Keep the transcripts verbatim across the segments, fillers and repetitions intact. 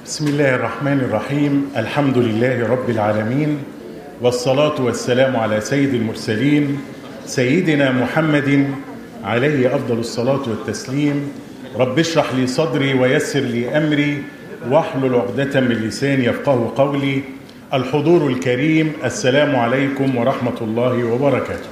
بسم الله الرحمن الرحيم. الحمد لله رب العالمين، والصلاة والسلام على سيد المرسلين سيدنا محمد عليه أفضل الصلاة والتسليم. رب اشرح لي صدري ويسر لي أمري واحلل عقدة من لساني يفقه قولي. الحضور الكريم، السلام عليكم ورحمة الله وبركاته.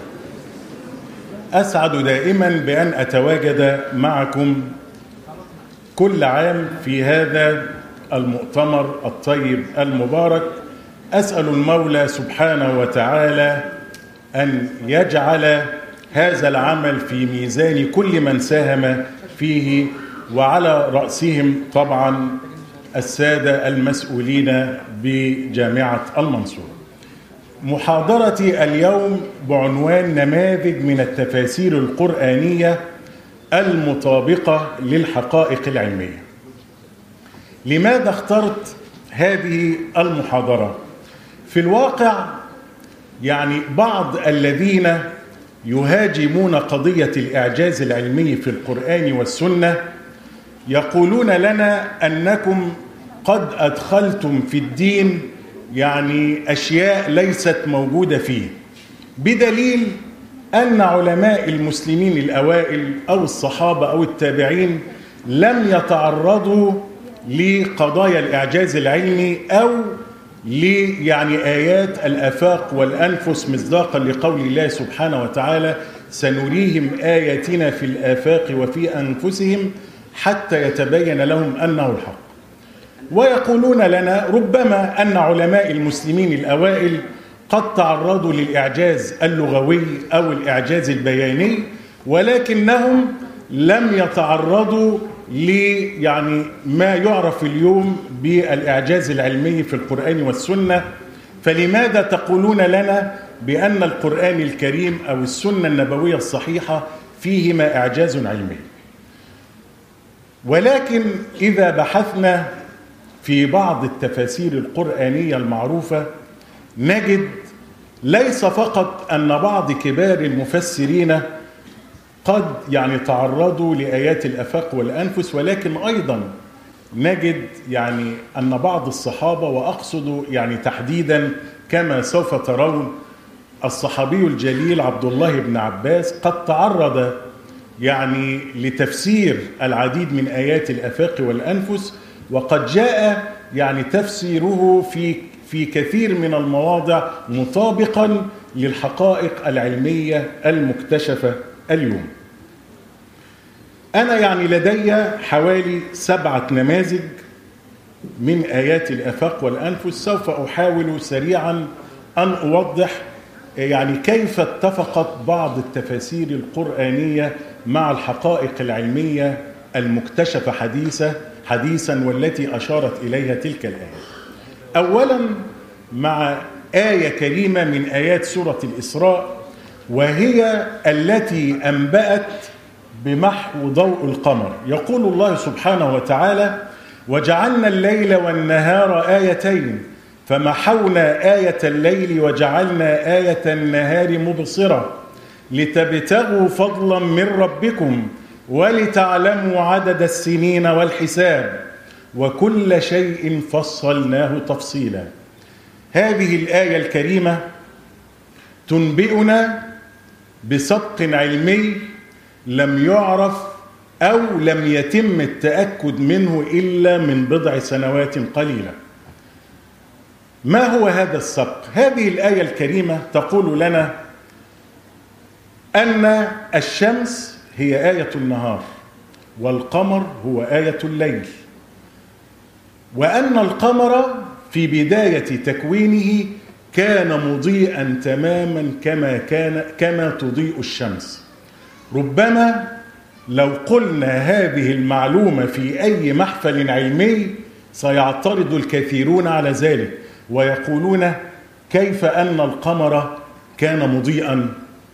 أسعد دائما بأن أتواجد معكم كل عام في هذا المؤتمر الطيب المبارك. أسأل المولى سبحانه وتعالى أن يجعل هذا العمل في ميزان كل من ساهم فيه، وعلى رأسهم طبعا السادة المسؤولين بجامعة المنصورة. محاضرتي اليوم بعنوان نماذج من التفاسير القرآنية المطابقة للحقائق العلمية. لماذا اخترت هذه المحاضرة؟ في الواقع يعني بعض الذين يهاجمون قضية الإعجاز العلمي في القرآن والسنة يقولون لنا أنكم قد أدخلتم في الدين يعني أشياء ليست موجودة فيه، بدليل أن علماء المسلمين الأوائل أو الصحابة أو التابعين لم يتعرضوا لقضايا الإعجاز العلمي أو لي يعني آيات الآفاق والأنفس، مصداقا لقول الله سبحانه وتعالى: سنريهم آياتنا في الآفاق وفي أنفسهم حتى يتبين لهم أنه الحق. ويقولون لنا ربما أن علماء المسلمين الأوائل قد تعرضوا للإعجاز اللغوي أو الإعجاز البياني، ولكنهم لم يتعرضوا ل يعني ما يعرف اليوم بالإعجاز العلمي في القرآن والسنة. فلماذا تقولون لنا بأن القرآن الكريم أو السنة النبوية الصحيحة فيهما إعجاز علمي؟ ولكن إذا بحثنا في بعض التفاسير القرآنية المعروفة نجد ليس فقط أن بعض كبار المفسرين قد يعني تعرضوا لآيات الآفاق والأنفس، ولكن أيضا نجد يعني أن بعض الصحابة، وأقصد يعني تحديدا كما سوف ترون الصحابي الجليل عبد الله بن عباس، قد تعرض يعني لتفسير العديد من آيات الآفاق والأنفس، وقد جاء يعني تفسيره في في كثير من المواضع مطابقا للحقائق العلمية المكتشفة اليوم. أنا يعني لدي حوالي سبعة نماذج من آيات الآفاق والأنفس، سوف أحاول سريعا أن أوضح يعني كيف اتفقت بعض التفاسير القرآنية مع الحقائق العلمية المكتشفة حديثة حديثا والتي أشارت إليها تلك الآيات. أولا مع آية كريمة من آيات سورة الإسراء، وهي التي أنبأت بمحو ضوء القمر. يقول الله سبحانه وتعالى: وجعلنا الليل والنهار آيتين فمحونا آية الليل وجعلنا آية النهار مبصرة لتبتغوا فضلا من ربكم ولتعلموا عدد السنين والحساب وكل شيء فصلناه تفصيلا. هذه الآية الكريمة تنبئنا بسبق علمي لم يعرف أو لم يتم التأكد منه إلا من بضع سنوات قليلة. ما هو هذا السبق؟ هذه الآية الكريمة تقول لنا أن الشمس هي آية النهار، والقمر هو آية الليل، وأن القمر في بداية تكوينه كان مضيئا تماما كما كان كما تضيء الشمس. ربما لو قلنا هذه المعلومة في أي محفل علمي سيعترض الكثيرون على ذلك ويقولون: كيف أن القمر كان مضيئا؟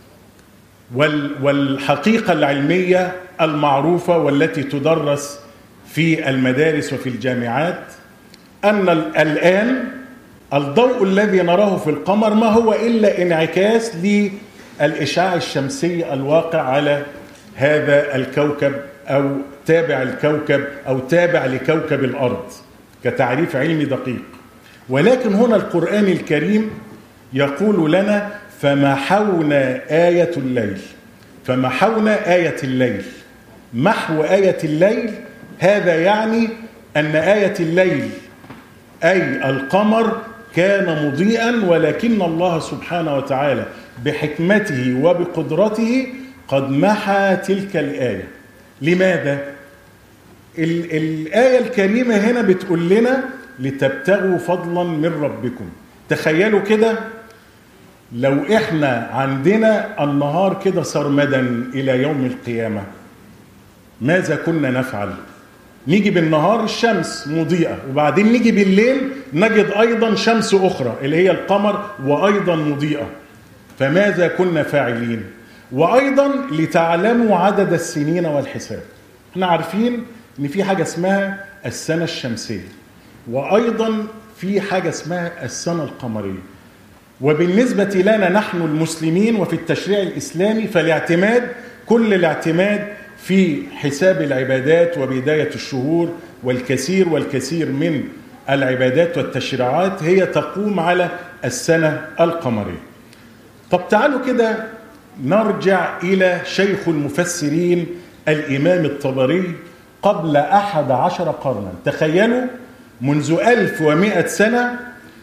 والحقيقة العلمية المعروفة والتي تدرس في المدارس وفي الجامعات أن الآن الضوء الذي نراه في القمر ما هو إلا انعكاس للإشعاع الشمسي الواقع على هذا الكوكب أو تابع الكوكب أو تابع لكوكب الأرض. كتعريف علمي دقيق. ولكن هنا القرآن الكريم يقول لنا فمحونا آية الليل. فمحونا آية الليل. محو آية الليل هذا يعني أن آية الليل أي القمر كان مضيئا، ولكن الله سبحانه وتعالى بحكمته وبقدرته قد محى تلك الآية. لماذا؟ الآية الكريمة هنا بتقول لنا لتبتغوا فضلا من ربكم. تخيلوا كده لو احنا عندنا النهار كده سرمدا إلى يوم القيامة، ماذا كنا نفعل؟ نيجي بالنهار الشمس مضيئة، وبعدين نيجي بالليل نجد أيضا شمس أخرى اللي هي القمر وأيضا مضيئة، فماذا كنا فاعلين؟ وأيضا لتعلموا عدد السنين والحساب. احنا عارفين ان في حاجة اسمها السنة الشمسية، وأيضا في حاجة اسمها السنة القمرية. وبالنسبة لنا نحن المسلمين وفي التشريع الإسلامي فالاعتماد كل الاعتماد في حساب العبادات وبداية الشهور، والكثير والكثير من العبادات والتشريعات هي تقوم على السنة القمرية. طب تعالوا كده نرجع إلى شيخ المفسرين الإمام الطبري قبل أحد عشر قرنا. تخيلوا منذ ألف ومئة سنة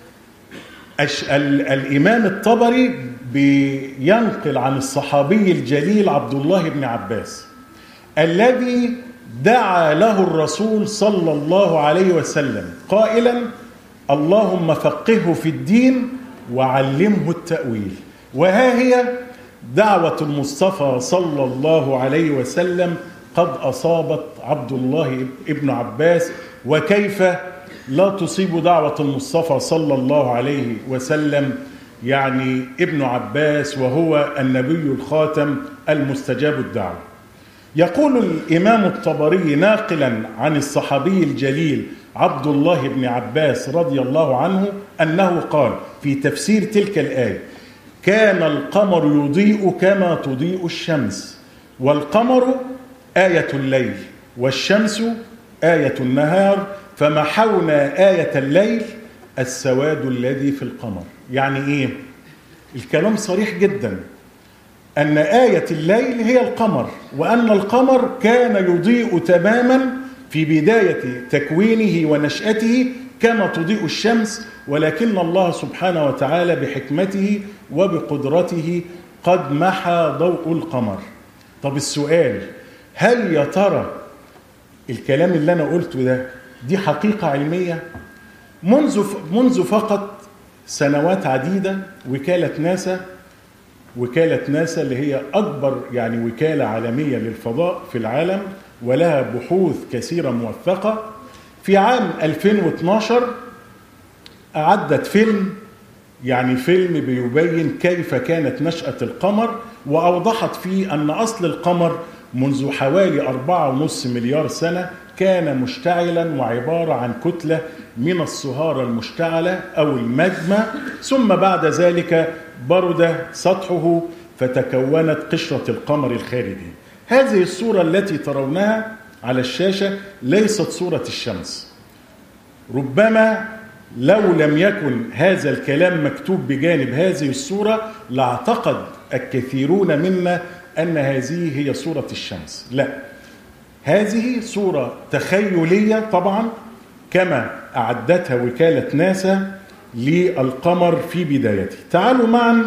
الإمام الطبري بينقل عن الصحابي الجليل عبد الله بن عباس الذي دعا له الرسول صلى الله عليه وسلم قائلا اللهم فقهه في الدين وعلمه التأويل. وها هي دعوة المصطفى صلى الله عليه وسلم قد أصابت عبد الله ابن عباس، وكيف لا تصيب دعوة المصطفى صلى الله عليه وسلم يعني ابن عباس وهو النبي الخاتم المستجاب الدعوة. يقول الإمام الطبري ناقلا عن الصحابي الجليل عبد الله بن عباس رضي الله عنه أنه قال في تفسير تلك الآية كان القمر يضيء كما تضيء الشمس، والقمر آية الليل والشمس آية النهار، فمحونا آية الليل السواد الذي في القمر. يعني إيه؟ الكلام صريح جدا أن آية الليل هي القمر، وأن القمر كان يضيء تماما في بداية تكوينه ونشأته كما تضيء الشمس، ولكن الله سبحانه وتعالى بحكمته وبقدرته قد محى ضوء القمر. طب السؤال، هل يا ترى الكلام اللي أنا قلته ده دي حقيقة علمية؟ منذ منذ فقط سنوات عديدة وكالة ناسا وكالة ناسا اللي هي أكبر يعني وكالة عالمية للفضاء في العالم ولها بحوث كثيرة موثقة، في عام ألفين واثناشر أعدت فيلم يعني فيلم بيبين كيف كانت نشأة القمر، وأوضحت فيه أن أصل القمر منذ حوالي أربعة ونصف مليار سنة كان مشتعلا وعبارة عن كتلة من الصهارة المشتعلة أو الماجما، ثم بعد ذلك برد سطحه فتكونت قشرة القمر الخارجي. هذه الصورة التي ترونها على الشاشة ليست صورة الشمس. ربما لو لم يكن هذا الكلام مكتوب بجانب هذه الصورة لاعتقد الكثيرون منا أن هذه هي صورة الشمس. لا، هذه صورة تخيلية طبعا كما أعدتها وكالة ناسا للقمر في بدايته. تعالوا معا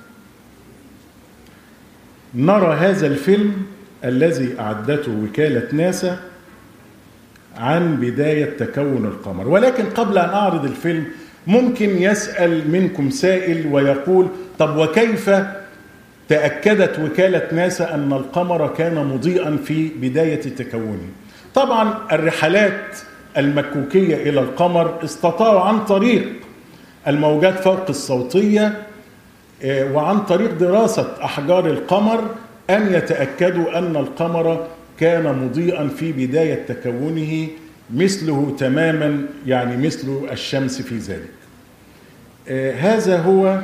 نرى هذا الفيلم الذي أعدته وكالة ناسا عن بداية تكون القمر. ولكن قبل أن أعرض الفيلم ممكن يسأل منكم سائل ويقول طب وكيف تأكدت وكالة ناسا أن القمر كان مضيئا في بداية تكونه؟ طبعا الرحلات المكوكية إلى القمر استطاعوا عن طريق الموجات فوق الصوتية وعن طريق دراسة أحجار القمر أن يتأكدوا أن القمر كان مضيئا في بداية تكونه مثله تماما، يعني مثل الشمس في ذلك. هذا هو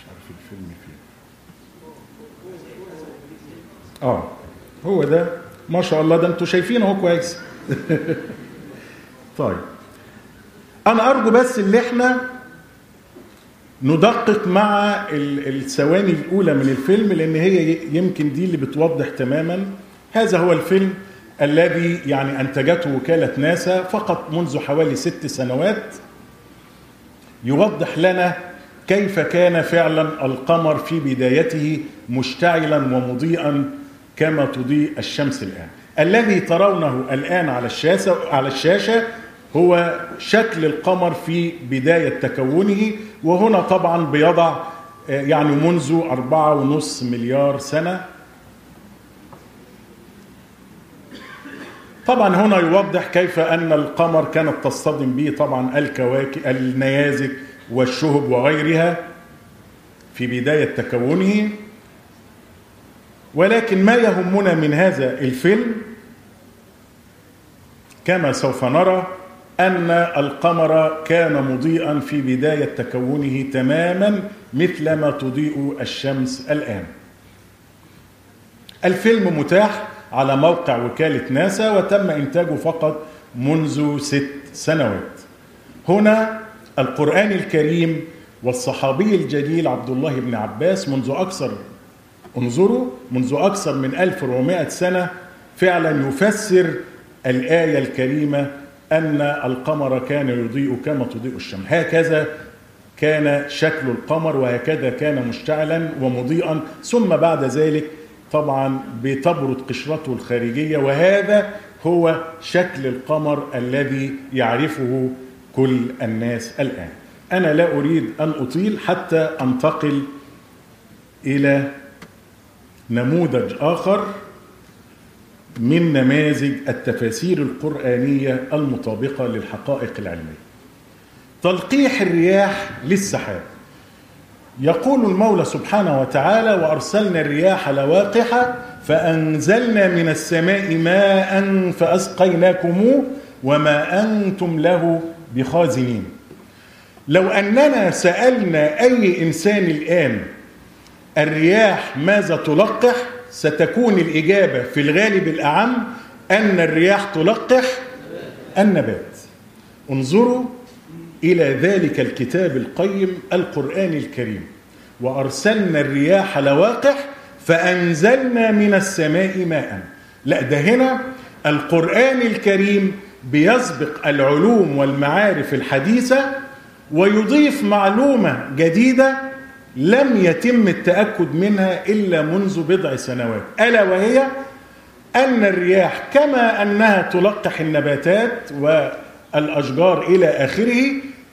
عارف الفيلم فين. اه هو ده ما شاء الله، ده انتوا شايفينه اهو كويس. طيب انا ارجو بس اللي احنا ندقق مع الثواني الاولى من الفيلم، لان هي يمكن دي اللي بتوضح تماما. هذا هو الفيلم الذي يعني انتجته وكالة ناسا فقط منذ حوالي ست سنوات، يوضح لنا كيف كان فعلا القمر في بدايته مشتعلا ومضيئا كما تضيء الشمس الآن. الذي ترونه الآن على الشاشة على الشاشة هو شكل القمر في بداية تكونه، وهنا طبعا بيضع يعني منذ أربعة ونص مليار سنة. طبعا هنا يوضح كيف أن القمر كانت تصطدم به طبعا الكواكب النيازك والشهب وغيرها في بداية تكونه. ولكن ما يهمنا من هذا الفيلم كما سوف نرى أن القمر كان مضيئا في بداية تكونه تماما مثلما تضيء الشمس الآن. الفيلم متاح على موقع وكالة ناسا وتم إنتاجه فقط منذ ست سنوات. هنا القرآن الكريم والصحابي الجليل عبد الله بن عباس منذ أكثر انظروا منذ أكثر من ألف وأربعمائة سنة فعلا يفسر الآية الكريمة أن القمر كان يضيء كما تضيء الشمس. هكذا كان شكل القمر وهكذا كان مشتعلا ومضيئا، ثم بعد ذلك طبعا بتبرد قشرته الخارجية، وهذا هو شكل القمر الذي يعرفه كل الناس الآن. أنا لا أريد أن أطيل حتى أنتقل إلى نموذج آخر من نماذج التفاسير القرآنية المطابقة للحقائق العلمية. تلقيح الرياح للسحاب. يقول المولى سبحانه وتعالى: وأرسلنا الرياح لواقح فأنزلنا من السماء ماء فأسقيناكموه وما أنتم له بخازنين. لو أننا سألنا أي إنسان الآن الرياح ماذا تلقح، ستكون الإجابة في الغالب الأعم أن الرياح تلقح النبات. انظروا إلى ذلك الكتاب القيم القرآن الكريم: وأرسلنا الرياح لواقح فأنزلنا من السماء ماء. لا، ده هنا القرآن الكريم بيسبق العلوم والمعارف الحديثة ويضيف معلومة جديدة لم يتم التأكد منها إلا منذ بضع سنوات، ألا وهي أن الرياح كما أنها تلقح النباتات والأشجار إلى آخره،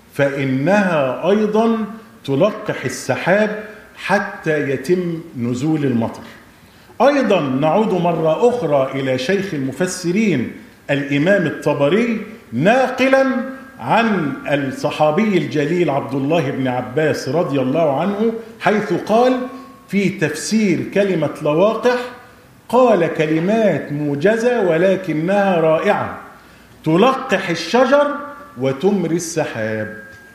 فإنها أيضا تلقح السحاب حتى يتم نزول المطر. أيضا نعود مرة أخرى إلى شيخ المفسرين الإمام الطبري ناقلا عن الصحابي الجليل عبد الله بن عباس رضي الله عنه، حيث قال في تفسير كلمة لواقح، قال: كلمات موجزة ولكنها رائعة، تلقح الشجر وتمري السحاب.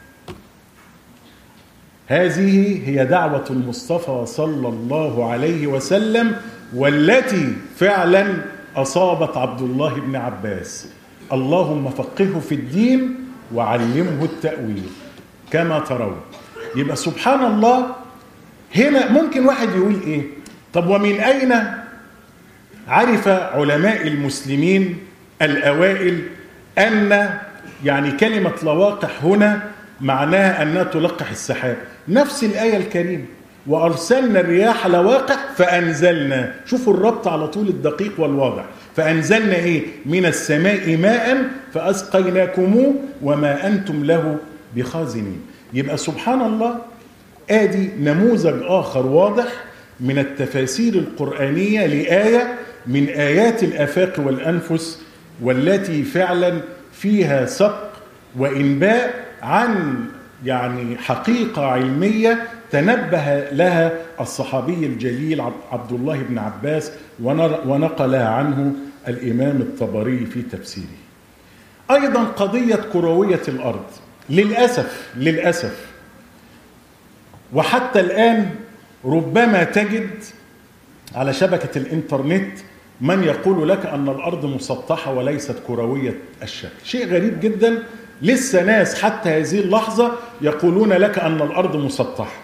هذه هي دعوة المصطفى صلى الله عليه وسلم، والتي فعلا أصابت عبد الله بن عباس. اللهم فقهه في الدين وعلمه التأويل كما ترون. يبقى سبحان الله، هنا ممكن واحد يقول إيه؟ طب ومن أين عرف علماء المسلمين الأوائل أن يعني كلمة لواقح هنا معناها أنها تلقح السحاب؟ نفس الآية الكريمة: وأرسلنا الرياح لواقح فأنزلنا. شوفوا الربط على طول الدقيق والواضح. فأنزلنا إيه؟ من السماء ماء فأسقيناكموه وما أنتم له بخازنين. يبقى سبحان الله، آدي نموذج آخر واضح من التفاسير القرآنية لآية من آيات الآفاق والأنفس، والتي فعلا فيها سبق وإنباء عن يعني حقيقة علمية تنبه لها الصحابي الجليل عبد الله بن عباس ونقلها عنه الإمام الطبري في تفسيره. أيضا قضية كروية الأرض. للأسف للأسف وحتى الآن ربما تجد على شبكة الإنترنت من يقول لك أن الأرض مسطحة وليست كروية الشكل. شيء غريب جدا، لسه ناس حتى هذه اللحظة يقولون لك أن الأرض مسطحة،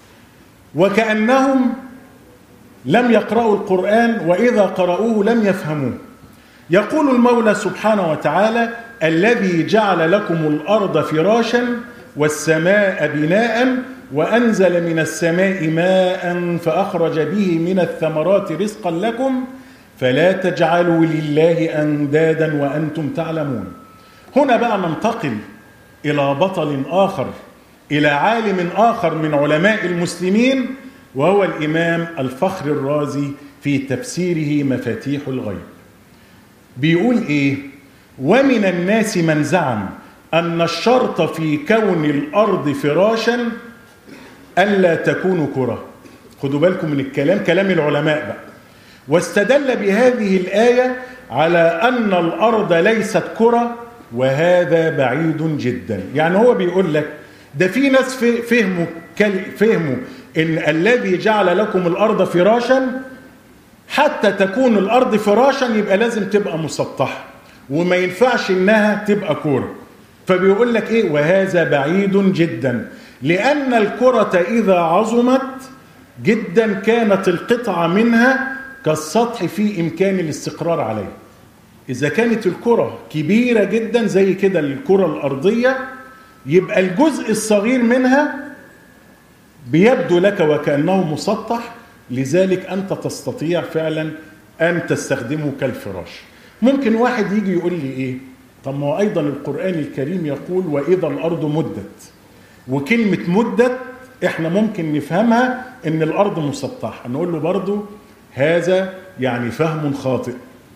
وكأنهم لم يقرأوا القرآن، وإذا قرأوه لم يفهموه. يقول المولى سبحانه وتعالى: الذي جعل لكم الأرض فراشا والسماء بناء وأنزل من السماء ماء فأخرج به من الثمرات رزقا لكم فلا تجعلوا لله أندادا وأنتم تعلمون. هنا بقى ننتقل إلى بطل آخر، إلى عالم آخر من علماء المسلمين، وهو الإمام الفخر الرازي في تفسيره مفاتيح الغيب. بيقول إيه؟ ومن الناس من زعم أن الشرط في كون الأرض فراشا ألا تكون كرة. خدوا بالكم من الكلام، كلام العلماء بقى. واستدل بهذه الآية على أن الأرض ليست كرة، وهذا بعيد جدا. يعني هو بيقول لك ده في ناس فهموا فهموا إن الذي جعل لكم الأرض فراشا، حتى تكون الأرض فراشا يبقى لازم تبقى مسطحة، وما ينفعش إنها تبقى كرة. فبيقول لك إيه؟ وهذا بعيد جدا، لأن الكرة إذا عظمت جدا كانت القطعة منها كالسطح في إمكان الاستقرار عليه. إذا كانت الكرة كبيرة جدا زي كده الكرة الأرضية، يبقى الجزء الصغير منها بيبدو لك وكأنه مسطح، لذلك أنت تستطيع فعلا أن تستخدمه كالفراش. ممكن واحد يجي يقول لي إيه؟ طب ما هو أيضا القرآن الكريم يقول وإذا الأرض مدت، وكلمة مدت إحنا ممكن نفهمها إن الأرض مسطحة. نقول له برضو هذا يعني فهم خاطئ.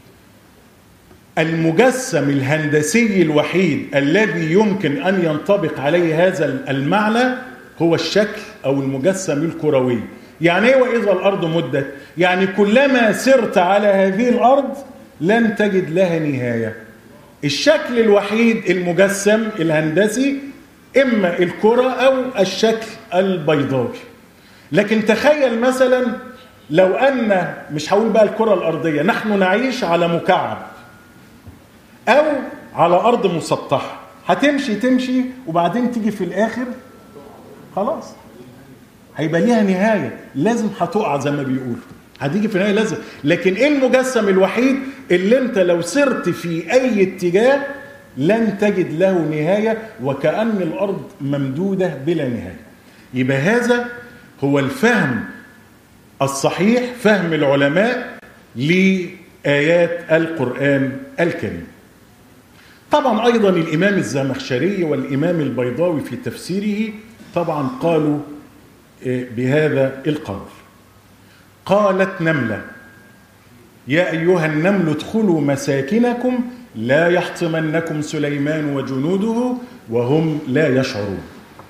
المجسم الهندسي الوحيد الذي يمكن أن ينطبق عليه هذا المعنى هو الشكل أو المجسم الكروي. يعني إيه وإذا الأرض مدت؟ يعني كلما سرت على هذه الأرض لن تجد لها نهاية. الشكل الوحيد المجسم الهندسي إما الكرة أو الشكل البيضاوي. لكن تخيل مثلا لو أن، مش هقول بقى الكرة الأرضية، نحن نعيش على مكعب أو على أرض مسطحة، هتمشي تمشي وبعدين تيجي في الآخر خلاص هيبقى ليها نهاية، لازم هتقع زي ما بيقولوا، هتيجي في النهاية لازم. لكن إيه المجسم الوحيد اللي أنت لو سرت في أي اتجاه لن تجد له نهاية، وكأن الأرض ممدودة بلا نهاية. يبقى هذا هو الفهم الصحيح، فهم العلماء لآيات القرآن الكريم. طبعا أيضا الإمام الزمخشري والإمام البيضاوي في تفسيره طبعا قالوا بهذا القول. قالت نملة: يا أيها النمل ادخلوا مساكنكم لا يحطمنكم سليمان وجنوده وهم لا يشعرون.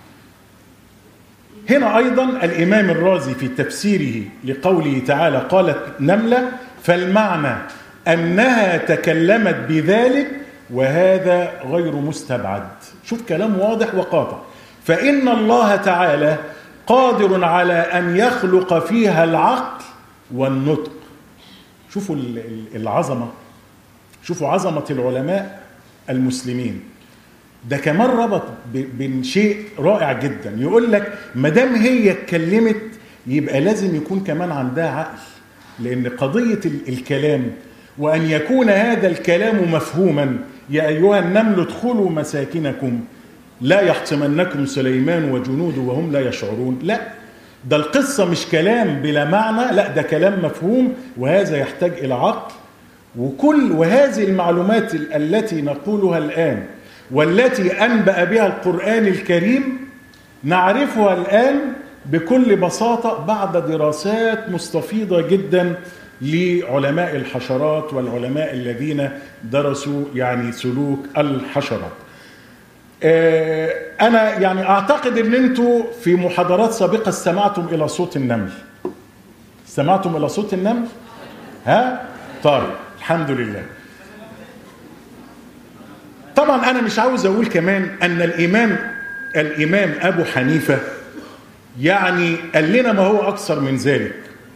هنا أيضا الإمام الرازي في تفسيره لقوله تعالى قالت نملة، فالمعنى أنها تكلمت بذلك وهذا غير مستبعد. شوف كلام واضح وقاطع. فإن الله تعالى قادر على أن يخلق فيها العقل والنطق. شوفوا العظمة، شوفوا عظمة العلماء المسلمين. ده كمان ربط بين شيء رائع جدا، يقول لك مدام هي اتكلمت يبقى لازم يكون كمان عندها عقل، لأن قضية الكلام وأن يكون هذا الكلام مفهوما، يا أيها النمل ادخلوا مساكنكم لا يحطمنكم سليمان وجنوده وهم لا يشعرون، لا، ده القصة مش كلام بلا معنى، لا ده كلام مفهوم، وهذا يحتاج إلى عقل. وكل وهذه المعلومات التي نقولها الآن والتي أنبأ بها القرآن الكريم نعرفها الآن بكل بساطة بعد دراسات مستفيضة جدا لعلماء الحشرات والعلماء الذين درسوا يعني سلوك الحشرات. أنا يعني أعتقد أن أنتوا في محاضرات سابقة استمعتم إلى صوت النمل. استمعتم إلى صوت النمل؟ ها؟ طيب الحمد لله. طبعا أنا مش عاوز أقول كمان أن الإمام الإمام أبو حنيفة يعني قال لنا ما هو أكثر من ذلك.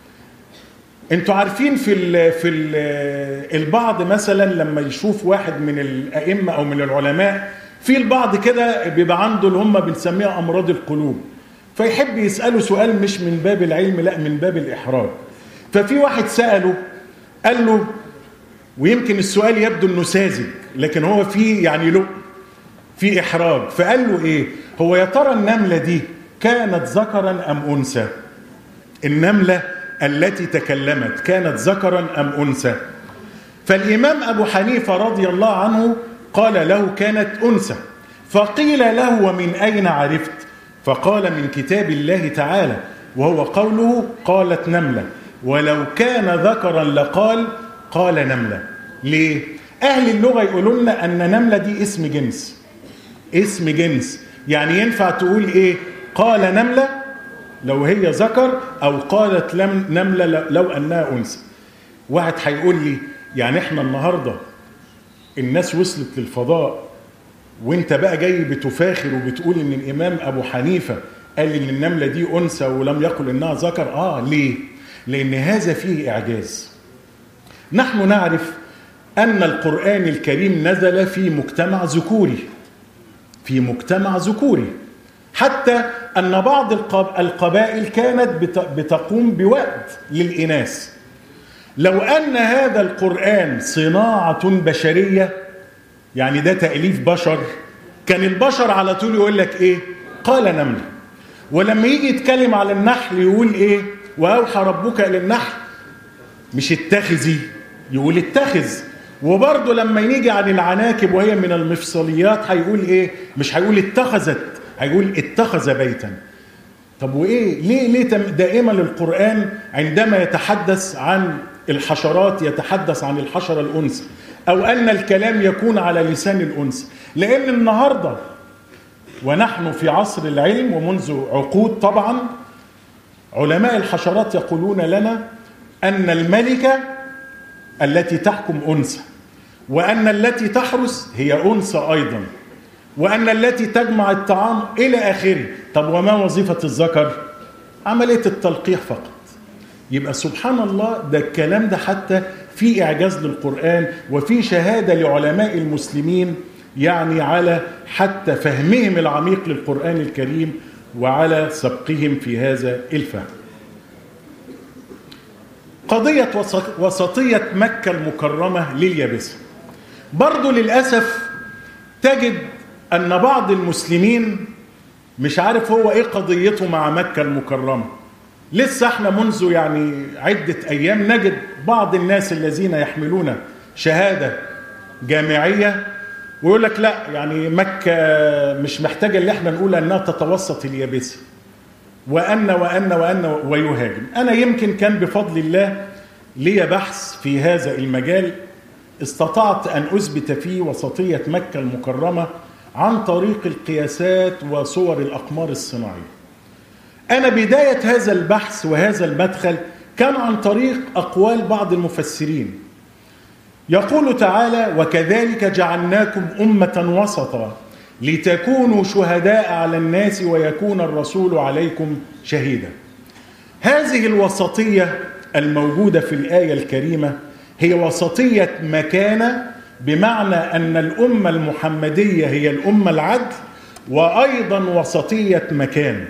انتوا عارفين في ال في ال البعض مثلا لما يشوف واحد من الأئمة أو من العلماء، في البعض كده بيبقى عنده اللي هم بنسميها أمراض القلوب، فيحب يسأله سؤال مش من باب العلم، لا من باب الإحراج. ففي واحد سأله قال له، ويمكن السؤال يبدو انه ساذج لكن هو فيه يعني له في إحراج، فقال له إيه؟ هو يا ترى النملة دي كانت ذكرا أم أنثى؟ النملة التي تكلمت كانت ذكرا أم أنثى؟ فالإمام أبو حنيفة رضي الله عنه قال له كانت أنثى. فقيل له ومن أين عرفت؟ فقال من كتاب الله تعالى، وهو قوله قالت نملة، ولو كان ذكرا لقال قال نملة. ليه؟ أهل اللغة يقولون لنا أن نملة دي اسم جنس، اسم جنس، يعني ينفع تقول إيه؟ قال نملة لو هي ذكر، أو قالت نملة لو أنها أنثى. واحد هيقول لي يعني إحنا النهاردة الناس وصلت للفضاء وانت بقى جاي بتفاخر وبتقول ان الامام ابو حنيفة قال ان النملة دي انثى ولم يقل انها ذكر. اه ليه؟ لان هذا فيه اعجاز. نحن نعرف ان القرآن الكريم نزل في مجتمع ذكوري، في مجتمع ذكوري، حتى ان بعض القبائل كانت بتقوم بوأد للإناث. لو ان هذا القرآن صناعة بشرية، يعني ده تأليف بشر، كان البشر على طول يقول لك ايه؟ قال نملة. ولما يجي يتكلم على النحل يقول ايه؟ وأوحى ربك إلى النحل، مش اتخذي، يقول اتخذ. وبرضه لما يجي عن العناكب وهي من المفصليات هيقول ايه؟ مش هيقول اتخذت، هيقول اتخذ بيتا. طب وايه؟ ليه ليه دائما القرآن عندما يتحدث عن الحشرات يتحدث عن الحشرة الأنثى، أو أن الكلام يكون على لسان الأنثى؟ لأن النهاردة ونحن في عصر العلم ومنذ عقود طبعا، علماء الحشرات يقولون لنا أن الملكة التي تحكم أنثى، وأن التي تحرس هي أنثى أيضا، وأن التي تجمع الطعام إلى آخره. طب وما وظيفة الذكر؟ عملية التلقيح فقط. يبقى سبحان الله، ده الكلام ده حتى في إعجاز للقرآن، وفي شهادة لعلماء المسلمين يعني على حتى فهمهم العميق للقرآن الكريم وعلى سبقهم في هذا الفهم. قضية وسطية مكة المكرمة لليابسة، برضو للأسف تجد أن بعض المسلمين مش عارف هو إيه قضيته مع مكة المكرمة. لسه احنا منذ يعني عدة أيام نجد بعض الناس الذين يحملون شهادة جامعية ويقول لك لا، يعني مكة مش محتاجة اللي احنا نقول أنها تتوسط اليابسة، وأن وأن وأن ويهاجم. أنا يمكن كان بفضل الله لي بحث في هذا المجال استطعت أن أثبت فيه وسطية مكة المكرمة عن طريق القياسات وصور الأقمار الصناعية. أنا بداية هذا البحث وهذا المدخل كان عن طريق أقوال بعض المفسرين. يقول تعالى: وكذلك جعلناكم أمة وسطا لتكونوا شهداء على الناس ويكون الرسول عليكم شهيدا. هذه الوسطية الموجودة في الآية الكريمة هي وسطية مكانة، بمعنى أن الأمة المحمدية هي الأمة العدل، وأيضا وسطية مكان،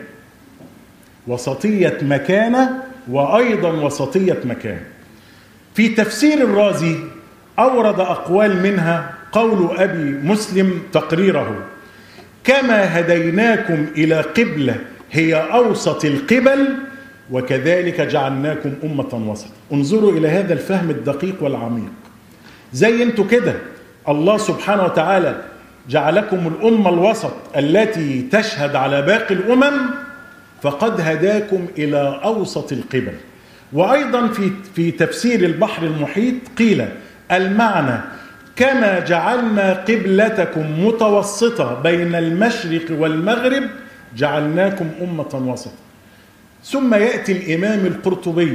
وسطية مكانة وأيضا وسطية مكان. في تفسير الرازي أورد أقوال منها قول أبي مسلم تقريره: كما هديناكم إلى قبلة هي أوسط القبل وكذلك جعلناكم أمة وسط. انظروا إلى هذا الفهم الدقيق والعميق. زي انتوا كده الله سبحانه وتعالى جعلكم الأمة الوسط التي تشهد على باقي الأمم، فقد هداكم إلى أوسط القبل. وأيضا في في تفسير البحر المحيط قيل المعنى: كما جعلنا قبلتكم متوسطة بين المشرق والمغرب جعلناكم أمة وسط. ثم يأتي الإمام القرطبي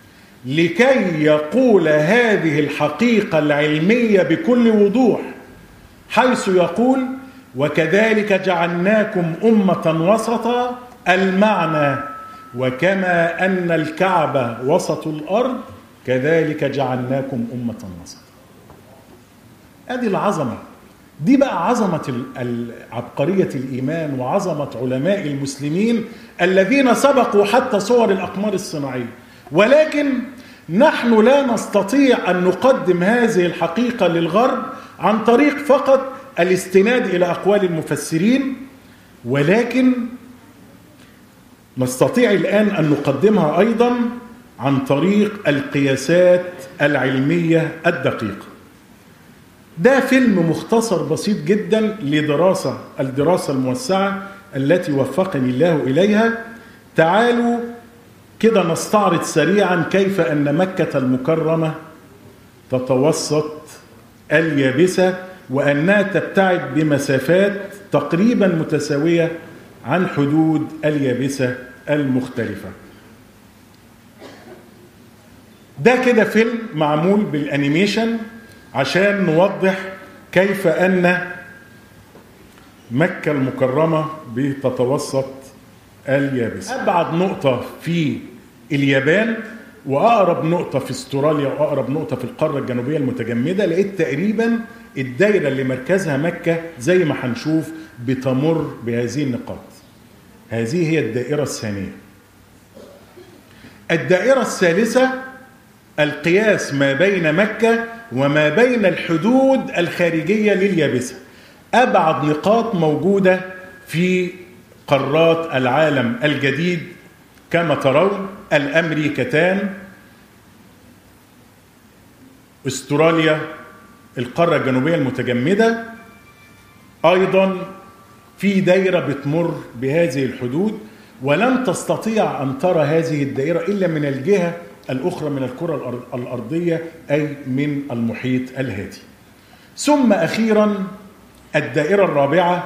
لكي يقول هذه الحقيقة العلمية بكل وضوح، حيث يقول: وكذلك جعلناكم أمة وسطا المعنى وكما أن الكعبة وسط الأرض كذلك جعلناكم أمة وسطا. هذه العظمة دي بقى عظمة عبقرية الإيمان وعظمة علماء المسلمين الذين سبقوا حتى صور الأقمار الصناعية. ولكن نحن لا نستطيع أن نقدم هذه الحقيقة للغرب عن طريق فقط الاستناد إلى أقوال المفسرين، ولكن نستطيع الآن أن نقدمها أيضا عن طريق القياسات العلمية الدقيقة. ده فيلم مختصر بسيط جدا لدراسة الدراسة الموسعة التي وفقني الله إليها. تعالوا كده نستعرض سريعا كيف أن مكة المكرمة تتوسط اليابسة وأنها تبتعد بمسافات تقريبا متساوية عن حدود اليابسة المختلفة. ده كده فيلم معمول بالأنيميشن عشان نوضح كيف أن مكة المكرمة بتتوسط اليابسة. أبعد نقطة في اليابان وأقرب نقطة في استراليا وأقرب نقطة في القارة الجنوبية المتجمدة، لقيت تقريبا الدايرة اللي مركزها مكة زي ما هنشوف بتمر بهذه النقاط. هذه هي الدائرة الثانية. الدائرة الثالثة القياس ما بين مكة وما بين الحدود الخارجية لليابسة. أبعد نقاط موجودة في قارات العالم الجديد كما ترون: الأمريكتان، استراليا، القارة الجنوبية المتجمدة. أيضا في دائرة بتمر بهذه الحدود، ولن تستطيع أن ترى هذه الدائرة إلا من الجهة الأخرى من الكرة الأرضية، أي من المحيط الهادي. ثم أخيرا الدائرة الرابعة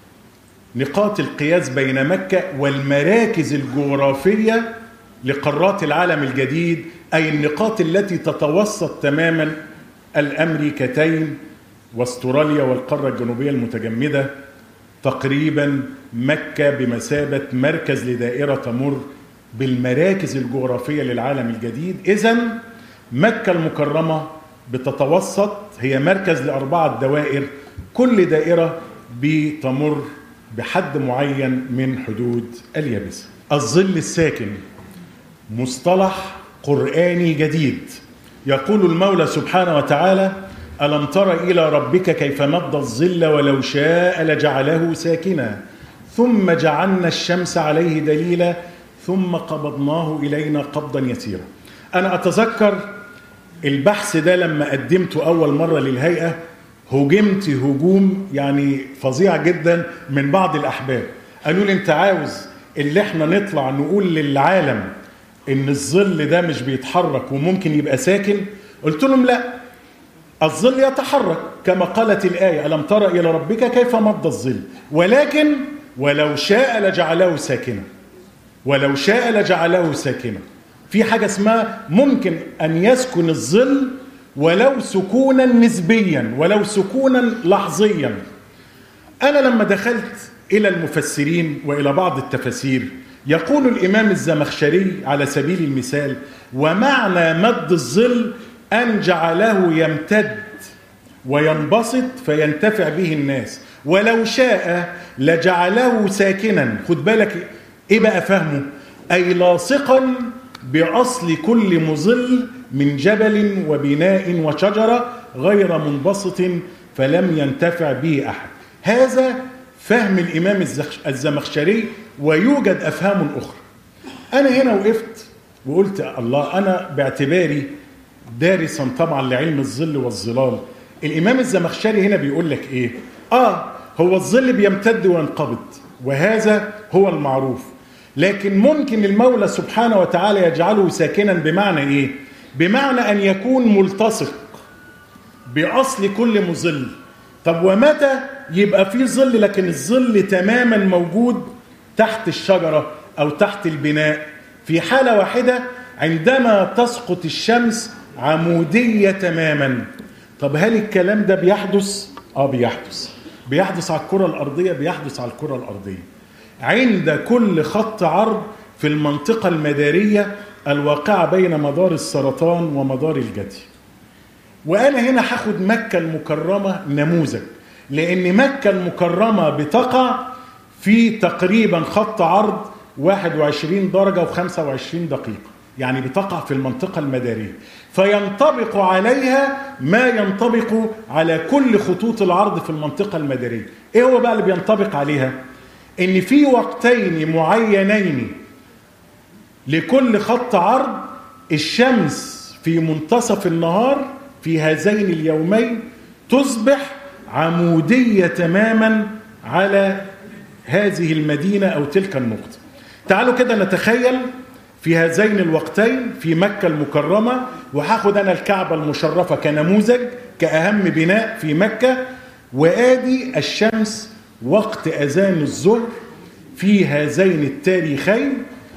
نقاط القياس بين مكة والمراكز الجغرافية لقارات العالم الجديد، أي النقاط التي تتوسط تماما الأمريكتين واستراليا والقارة الجنوبية المتجمدة. تقريبا مكة بمثابة مركز لدائرة تمر بالمراكز الجغرافية للعالم الجديد. إذن مكة المكرمة بتتوسط، هي مركز لأربعة دوائر، كل دائرة بتمر بحد معين من حدود اليابسة. الظل الساكن مصطلح قرآني جديد. يقول المولى سبحانه وتعالى: ألم تر إلى ربك كيف مد الظل ولو شاء لجعله ساكنا ثم جعلنا الشمس عليه دليلا ثم قبضناه إلينا قبضا يسيرا. أنا أتذكر البحث ده لما قدمته أول مرة للهيئة هجمت هجوم يعني فظيع جدا من بعض الأحباب. قالوا لي: أنت عاوز اللي احنا نطلع نقول للعالم إن الظل ده مش بيتحرك وممكن يبقى ساكن؟ قلت لهم: لا، الظل يتحرك كما قالت الآية: ألم تر إلى ربك كيف مد الظل، ولكن ولو شاء لجعله ساكنا. ولو شاء لجعله ساكنا. في حاجة اسمها ممكن أن يسكن الظل ولو سكونا نسبيا، ولو سكونا لحظيا. أنا لما دخلت إلى المفسرين وإلى بعض التفاسير يقول الإمام الزمخشري على سبيل المثال: ومعنى مد الظل أن جعله يمتد وينبسط فينتفع به الناس، ولو شاء لجعله ساكنا. خد بالك إيه بقى فهمه؟ أي لاصقا بأصل كل مظل من جبل وبناء وشجرة غير منبسط فلم ينتفع به أحد. هذا فهم الإمام الزمخشري، ويوجد أفهام أخرى. أنا هنا وقفت وقلت: الله، أنا باعتباري دارسا طبعا لعلم الظل والظلال، الإمام الزمخشري هنا بيقول لك إيه؟ آه هو الظل بيمتد وينقبض وهذا هو المعروف، لكن ممكن المولى سبحانه وتعالى يجعله ساكنا. بمعنى إيه؟ بمعنى أن يكون ملتصق بأصل كل مظل. طب ومتى يبقى فيه ظل لكن الظل تماما موجود تحت الشجرة أو تحت البناء؟ في حالة واحدة، عندما تسقط الشمس عمودية تماما. طب هل الكلام ده بيحدث؟ آه بيحدث. بيحدث على الكرة الأرضية، بيحدث على الكرة الأرضية. عند كل خط عرض في المنطقة المدارية الواقعة بين مدار السرطان ومدار الجدي. وأنا هنا هاخد مكة المكرمة نموذج، لأن مكة المكرمة بتقع في تقريبا خط عرض واحد وعشرين درجة وخمسة وعشرين دقيقة، يعني بتقع في المنطقة المدارية، فينطبق عليها ما ينطبق على كل خطوط العرض في المنطقة المدارية. إيه هو بقى اللي بينطبق عليها؟ إن في وقتين معينين لكل خط عرض الشمس في منتصف النهار في هذين اليومين تصبح عمودية تماما على هذه المدينة أو تلك النقطة. تعالوا كده نتخيل في هذين الوقتين في مكة المكرمة، وهاخد أنا الكعبة المشرفة كنموذج كأهم بناء في مكة، وآدي الشمس وقت أذان الظهر في هذين التاريخين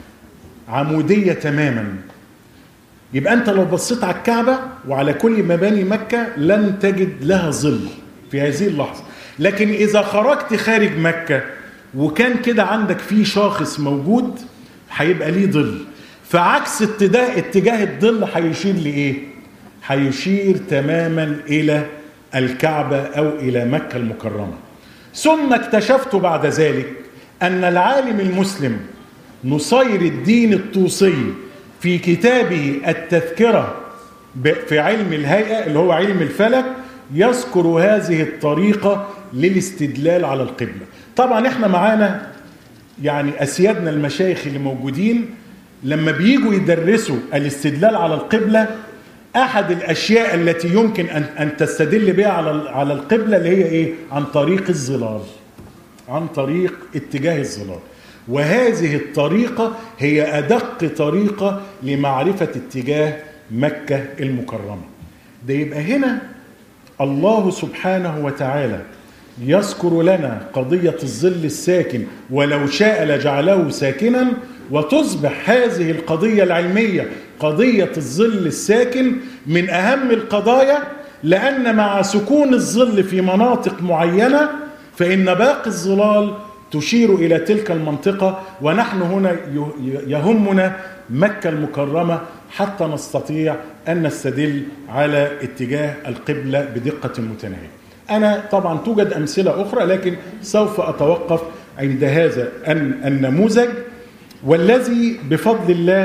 عمودية تماما. يبقى أنت لو بصيت على الكعبة وعلى كل مباني مكة لن تجد لها ظل في هذه اللحظة، لكن إذا خرجت خارج مكة وكان كده عندك فيه شاخص موجود هيبقى ليه ظل، فعكس اتجاه اتجاه الظل هيشير لإيه؟ هيشير تماما إلى الكعبة أو إلى مكة المكرمة. ثم اكتشفت بعد ذلك أن العالم المسلم نصير الدين الطوسي في كتابه التذكرة في علم الهيئة اللي هو علم الفلك يذكر هذه الطريقة للاستدلال على القبلة. طبعا احنا معانا يعني أسيادنا المشايخ اللي موجودين لما بييجوا يدرسوا الاستدلال على القبلة، أحد الأشياء التي يمكن أن أن تستدل بها على على القبلة اللي هي إيه؟ عن طريق الظلال، عن طريق اتجاه الظلال. وهذه الطريقة هي أدق طريقة لمعرفة اتجاه مكة المكرمة. ده يبقى هنا الله سبحانه وتعالى يذكر لنا قضية الظل الساكن، ولو شاء لجعله ساكنا، وتصبح هذه القضية العلمية قضية الظل الساكن من أهم القضايا، لأن مع سكون الظل في مناطق معينة فإن باقي الظلال تشير إلى تلك المنطقة، ونحن هنا يهمنا مكة المكرمة حتى نستطيع أن نستدل على اتجاه القبلة بدقة متناهية. أنا طبعا توجد أمثلة أخرى، لكن سوف أتوقف عند هذا النموذج، والذي بفضل الله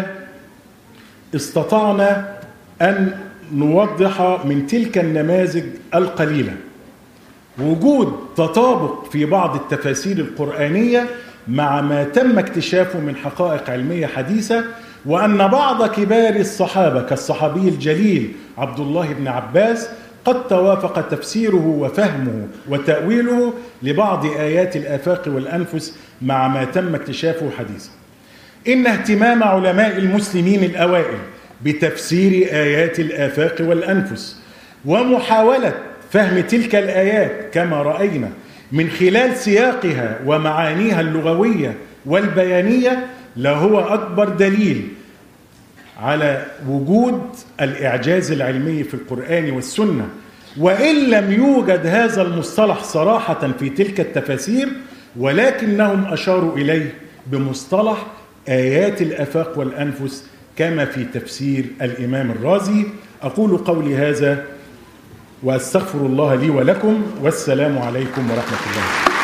استطعنا أن نوضح من تلك النماذج القليلة وجود تطابق في بعض التفاسير القرآنية مع ما تم اكتشافه من حقائق علمية حديثة، وأن بعض كبار الصحابة كالصحابي الجليل عبد الله بن عباس قد توافق تفسيره وفهمه وتأويله لبعض آيات الآفاق والأنفس مع ما تم اكتشافه حديثا. إن اهتمام علماء المسلمين الأوائل بتفسير آيات الآفاق والأنفس ومحاولة فهم تلك الآيات كما رأينا من خلال سياقها ومعانيها اللغوية والبيانية لهو أكبر دليل على وجود الإعجاز العلمي في القرآن والسنة، وإن لم يوجد هذا المصطلح صراحة في تلك التفاسير، ولكنهم أشاروا إليه بمصطلح آيات الآفاق والأنفس كما في تفسير الإمام الرازي. أقول قولي هذا وأستغفر الله لي ولكم، والسلام عليكم ورحمة الله.